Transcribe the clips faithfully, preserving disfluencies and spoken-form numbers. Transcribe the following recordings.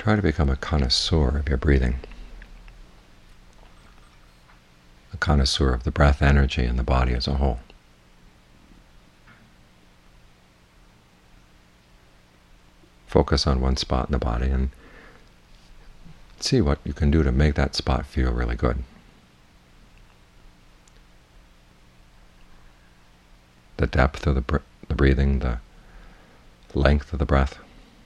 try to become a connoisseur of your breathing, a connoisseur of the breath energy in the body as a whole. Focus on one spot in the body and see what you can do to make that spot feel really good. The depth of the, br the breathing, the length of the breath,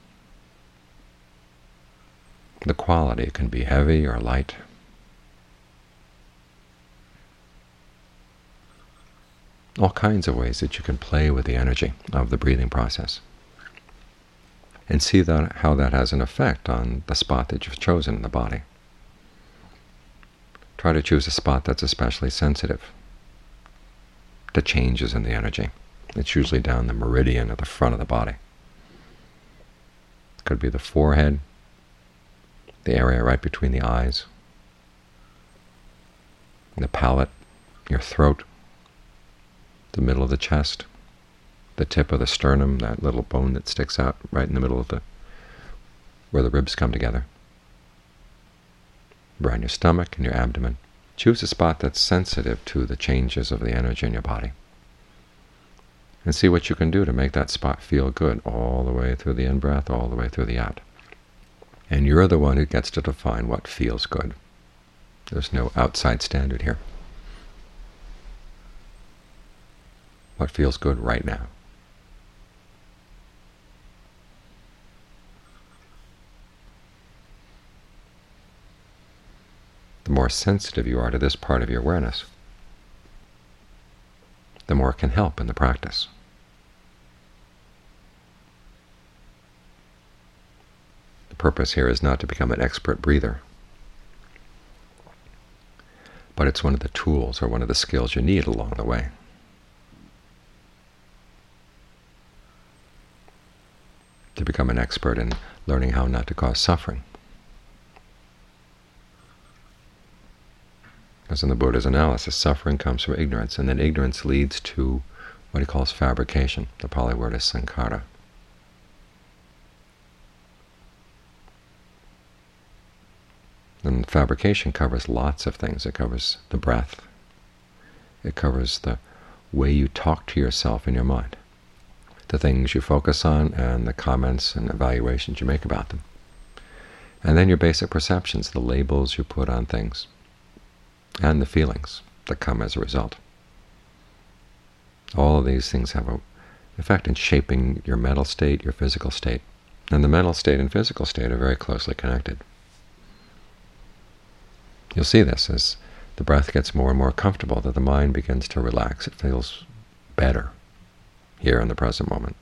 the quality. It can be heavy or light. All kinds of ways that you can play with the energy of the breathing process, and see that, how that has an effect on the spot that you've chosen in the body. Try to choose a spot that's especially sensitive to changes in the energy. It's usually down the meridian at the front of the body. It could be the forehead, the area right between the eyes, the palate, your throat, the middle of the chest, the tip of the sternum, that little bone that sticks out right in the middle of the, where the ribs come together, around your stomach and your abdomen. Choose a spot that's sensitive to the changes of the energy in your body, and see what you can do to make that spot feel good all the way through the in-breath, all the way through the out. And you're the one who gets to define what feels good. There's no outside standard here. What feels good right now? The more sensitive you are to this part of your awareness, the more it can help in the practice. The purpose here is not to become an expert breather, but it's one of the tools or one of the skills you need along the way. To become an expert in learning how not to cause suffering. As in the Buddha's analysis, suffering comes from ignorance, and then ignorance leads to what he calls fabrication. The Pali word is sankhara. And fabrication covers lots of things. It covers the breath. It covers the way you talk to yourself in your mind, the things you focus on, and the comments and evaluations you make about them. And then your basic perceptions, the labels you put on things, and the feelings that come as a result. All of these things have an effect in shaping your mental state, your physical state. And the mental state and physical state are very closely connected. You'll see this as the breath gets more and more comfortable, that the mind begins to relax. It feels better here in the present moment.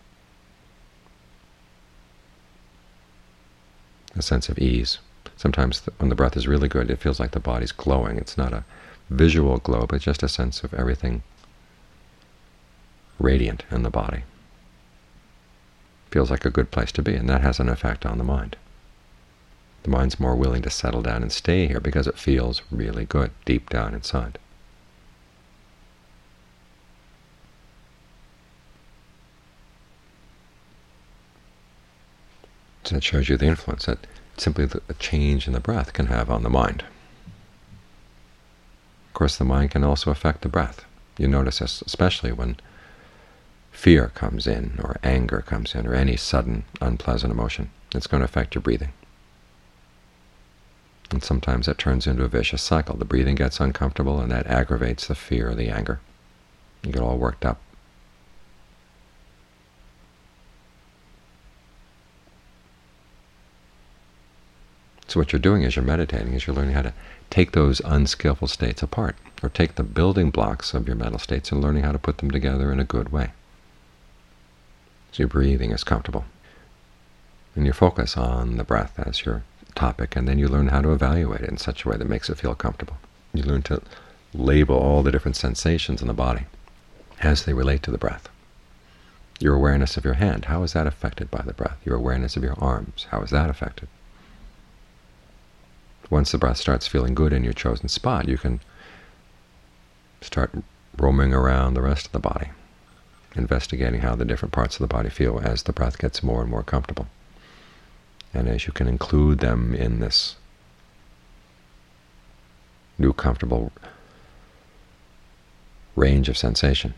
A sense of ease. Sometimes when the breath is really good, it feels like the body's glowing. It's not a visual glow, but just a sense of everything radiant in the body. Feels like a good place to be, and that has an effect on the mind. The mind's more willing to settle down and stay here because it feels really good deep down inside. So that shows you the influence that simply the change in the breath can have on the mind. Of course, the mind can also affect the breath. You notice this especially when fear comes in, or anger comes in, or any sudden unpleasant emotion. It's going to affect your breathing. And sometimes it turns into a vicious cycle. The breathing gets uncomfortable, and that aggravates the fear or the anger. You get all worked up. So what you're doing as you're meditating is you're learning how to take those unskillful states apart, or take the building blocks of your mental states and learning how to put them together in a good way. So your breathing is comfortable, and you focus on the breath as your topic, and then you learn how to evaluate it in such a way that makes it feel comfortable. You learn to label all the different sensations in the body as they relate to the breath. Your awareness of your hand, how is that affected by the breath? Your awareness of your arms, how is that affected? Once the breath starts feeling good in your chosen spot, you can start roaming around the rest of the body, investigating how the different parts of the body feel as the breath gets more and more comfortable. And as you can include them in this new comfortable range of sensation,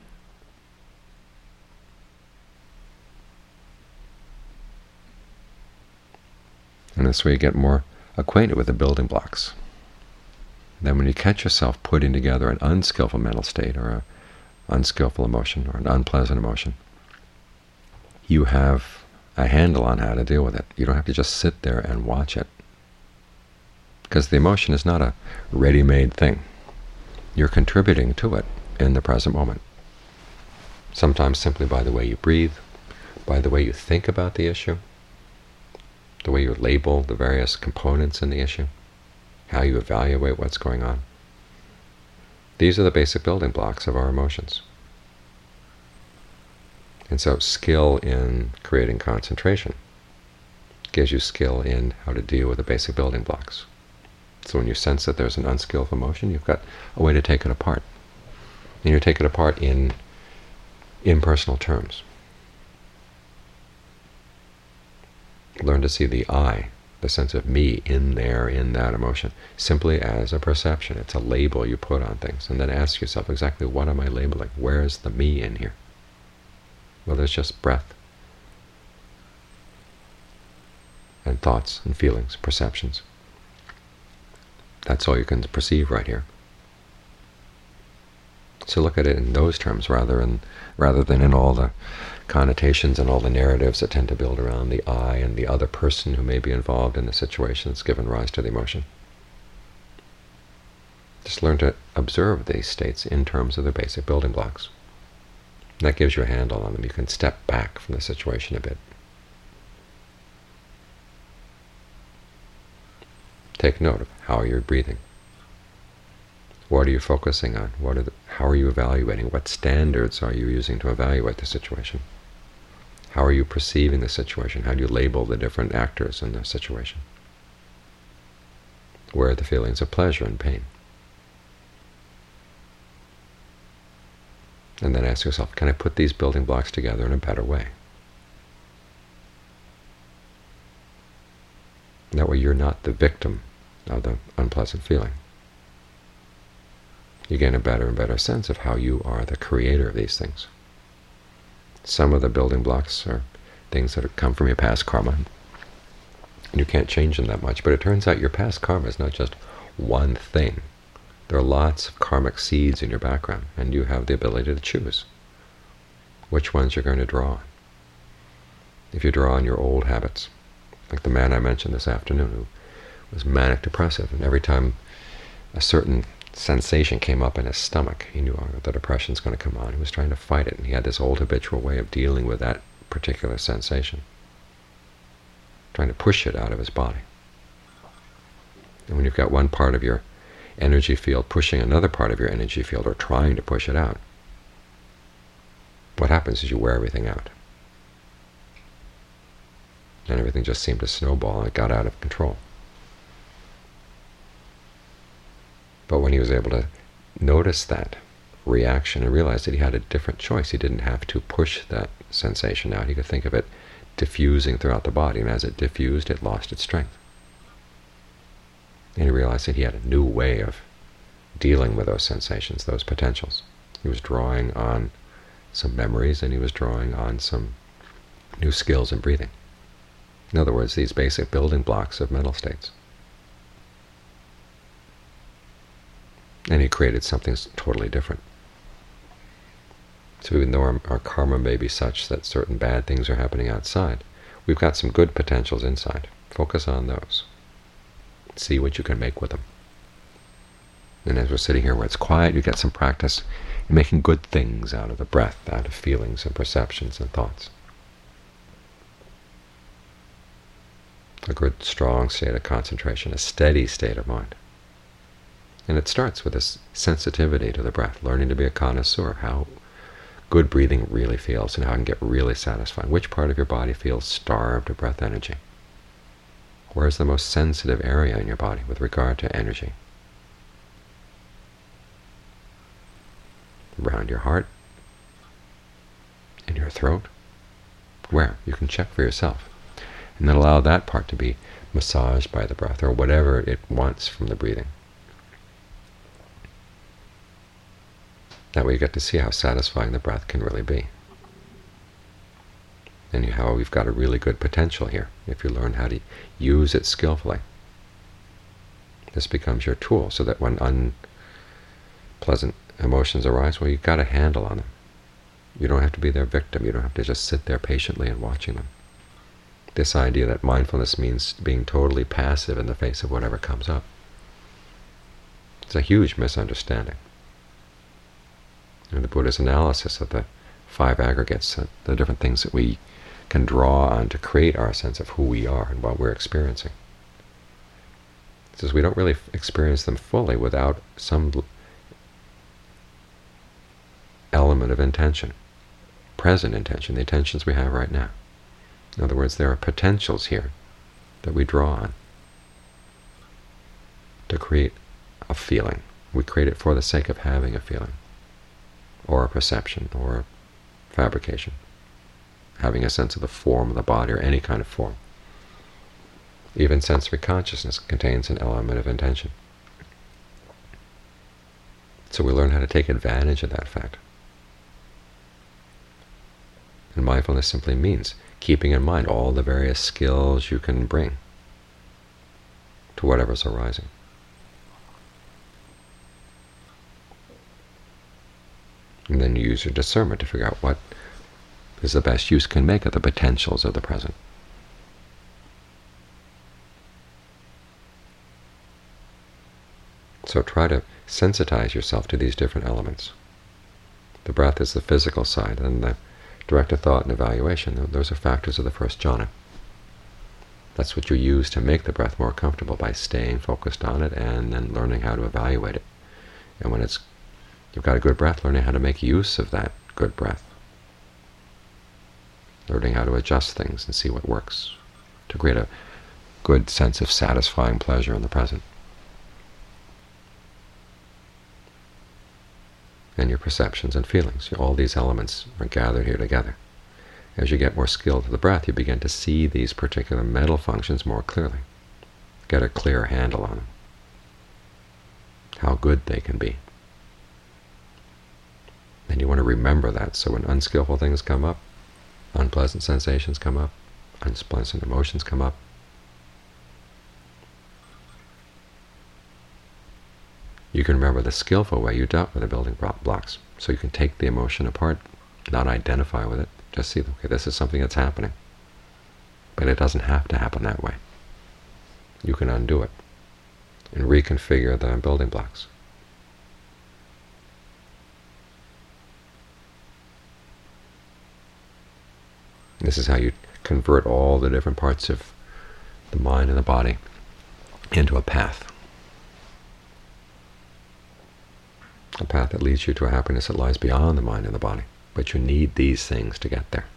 and this way you get more acquainted with the building blocks. Then when you catch yourself putting together an unskillful mental state or an unskillful emotion or an unpleasant emotion, you have a handle on how to deal with it. You don't have to just sit there and watch it, because the emotion is not a ready-made thing. You're contributing to it in the present moment, sometimes simply by the way you breathe, by the way you think about the issue, the way you label the various components in the issue, how you evaluate what's going on. These are the basic building blocks of our emotions. And so skill in creating concentration gives you skill in how to deal with the basic building blocks. So when you sense that there's an unskillful emotion, you've got a way to take it apart. And you take it apart in impersonal terms. Learn to see the I, the sense of me, in there, in that emotion, simply as a perception. It's a label you put on things. And then ask yourself, exactly what am I labeling? Where's the me in here? Well, there's just breath and thoughts and feelings, perceptions. That's all you can perceive right here. So look at it in those terms rather than, rather than in all the connotations and all the narratives that tend to build around the I and the other person who may be involved in the situation that's given rise to the emotion. Just learn to observe these states in terms of the basic building blocks. And that gives you a handle on them. You can step back from the situation a bit. Take note of how you're breathing. What are you focusing on? What are the, how are you evaluating? What standards are you using to evaluate the situation? How are you perceiving the situation? How do you label the different actors in the situation? Where are the feelings of pleasure and pain? And then ask yourself, can I put these building blocks together in a better way? That way you're not the victim of the unpleasant feeling. You gain a better and better sense of how you are the creator of these things. Some of the building blocks are things that have come from your past karma, and you can't change them that much, but it turns out your past karma is not just one thing. There are lots of karmic seeds in your background, and you have the ability to choose which ones you're going to draw on. If you draw on your old habits, like the man I mentioned this afternoon who was manic depressive, and every time a certain sensation came up in his stomach, he knew oh, the depression's going to come on. He was trying to fight it, and he had this old habitual way of dealing with that particular sensation, trying to push it out of his body. And when you've got one part of your energy field pushing another part of your energy field, or trying to push it out, what happens is you wear everything out. And everything just seemed to snowball, and it got out of control. But when he was able to notice that reaction and realize that he had a different choice, he didn't have to push that sensation out. He could think of it diffusing throughout the body, and as it diffused, it lost its strength. And he realized that he had a new way of dealing with those sensations, those potentials. He was drawing on some memories, and he was drawing on some new skills in breathing. In other words, these basic building blocks of mental states. And he created something totally different. So even though our, our karma may be such that certain bad things are happening outside, we've got some good potentials inside. Focus on those. See what you can make with them. And as we're sitting here where it's quiet, you get some practice in making good things out of the breath, out of feelings and perceptions and thoughts. A good, strong state of concentration, a steady state of mind. And it starts with this sensitivity to the breath, learning to be a connoisseur of how good breathing really feels and how it can get really satisfying. Which part of your body feels starved of breath energy? Where's the most sensitive area in your body with regard to energy? Around your heart? In your throat? Where? You can check for yourself. And then allow that part to be massaged by the breath, or whatever it wants from the breathing. That way you get to see how satisfying the breath can really be, and how we've got a really good potential here if you learn how to use it skillfully. This becomes your tool, so that when unpleasant emotions arise, well, you've got a handle on them. You don't have to be their victim. You don't have to just sit there patiently and watching them. This idea that mindfulness means being totally passive in the face of whatever comes up, it's a huge misunderstanding. And the Buddha's analysis of the five aggregates, the different things that we can draw on to create our sense of who we are and what we're experiencing. It says we don't really experience them fully without some element of intention, present intention, the intentions we have right now. In other words, there are potentials here that we draw on to create a feeling. We create it for the sake of having a feeling, or a perception, or a fabrication, having a sense of the form of the body, or any kind of form. Even sensory consciousness contains an element of intention. So we learn how to take advantage of that fact. And mindfulness simply means keeping in mind all the various skills you can bring to whatever's arising. And then you use your discernment to figure out what is the best use can make of the potentials of the present. So try to sensitize yourself to these different elements. The breath is the physical side, and the directed thought and evaluation, those are factors of the first jhana. That's what you use to make the breath more comfortable, by staying focused on it and then learning how to evaluate it. And when it's you've got a good breath, learning how to make use of that good breath. Learning how to adjust things and see what works to create a good sense of satisfying pleasure in the present. And your perceptions and feelings, all these elements are gathered here together. As you get more skilled with the breath, you begin to see these particular mental functions more clearly, get a clear handle on them, how good they can be. And you want to remember that, so when unskillful things come up, unpleasant sensations come up, unpleasant emotions come up, you can remember the skillful way you dealt with the building blocks. So you can take the emotion apart, not identify with it, just see, okay, this is something that's happening. But it doesn't have to happen that way. You can undo it and reconfigure the building blocks. This is how you convert all the different parts of the mind and the body into a path. A path that leads you to a happiness that lies beyond the mind and the body. But you need these things to get there.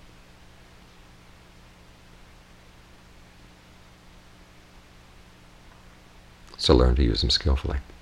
So learn to use them skillfully.